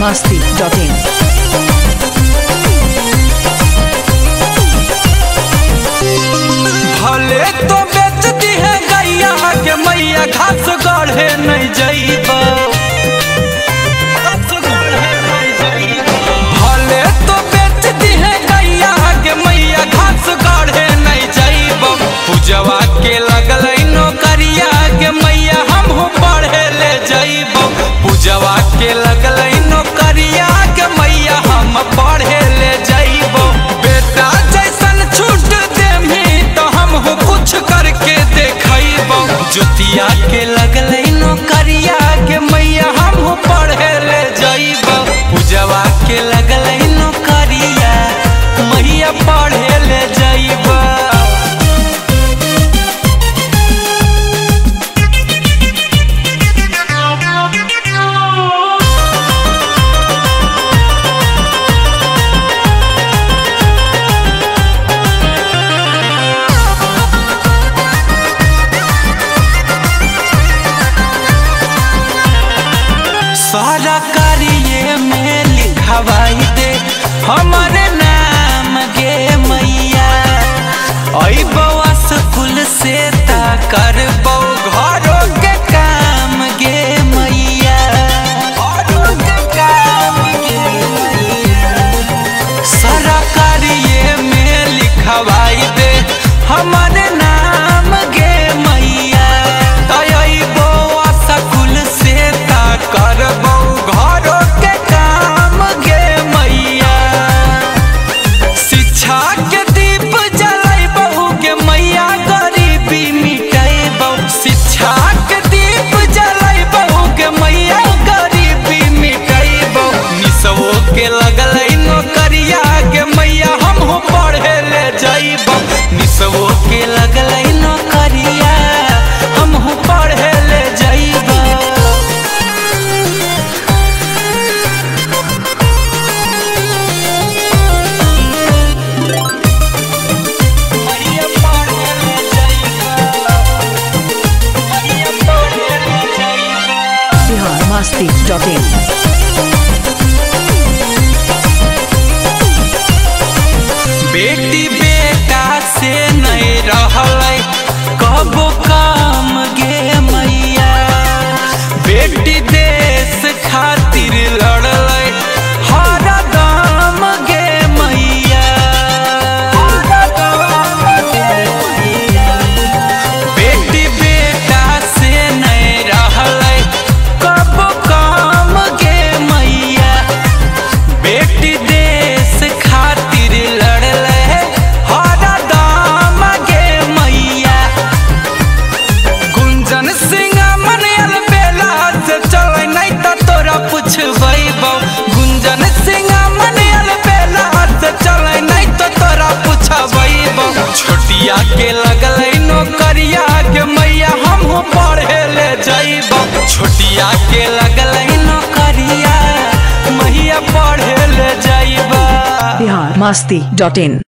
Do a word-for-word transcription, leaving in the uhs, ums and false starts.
masti dot in. भले तो बेचती है गैया के मैया घास गढ़े नहीं जाइबा। भले तो बेचती है गैया के मैया घास गढ़े नहीं जाइबा। पूजवा के लगल नौकरिया के मैया हमहू पढ़े ले जाइबा। पूजवा के लगल नौकरिया के मैया हम पढ़े ले जाइबा। बेटा जैसन छूट देमी तो हमहू कुछ करके देखइबा। ज्योतिया के लगल नौकरिया के मैया हमहू पढ़े ले जाइबा। पूजवा के लगल नौकरिया मैया पढ़े ले जाइबा। सारा कार्य में लिखवाई दे हमारे नाम गे मैया। आई बवा स्कूल से ता कर बो घरों के काम गे मैया। घरों के काम गे मैया। सारा कार्य में लिखवाई दे हमारे नाम गे मैया। तई बवा स्कूल से ता कर घरों के काम गे मैया। शिक्षा के दीप जलाइबहु के मैया गरीबी मिटाइबहु। शिक्षा के दीप जलाइबहु के मैया गरीबी मिटाइबहु। निसवो के लगल नौकरिया के मैया हमहू पढ़े ले जाइबहु। निसवो के लगल नौकरिया हमहू पढ़े ले जाइबहु। masti dot in. बेटी बेटा से नहीं रहल कबो काम गे मैया। बेटी देश खातिर लड़ल हर दम गे मैया। बेटी बेटा से नहीं रहल कबो काम गे मैया। बेटी देश खातिर लड़ल हर दम गे मैया। गुंजन सिंह मनियल बेला से चल नहीं तो तोरा पूछबैबो। गुंजन सिंह मनियल बेला से चल नहीं तो तोरा पूछबैबो। छोटिया के लगल नौकरिया के मैया हमहू पढ़े ले जाइबो। छोटिया के लगल नौकरिया मैया पढ़े ले जाइबा। masti dot in.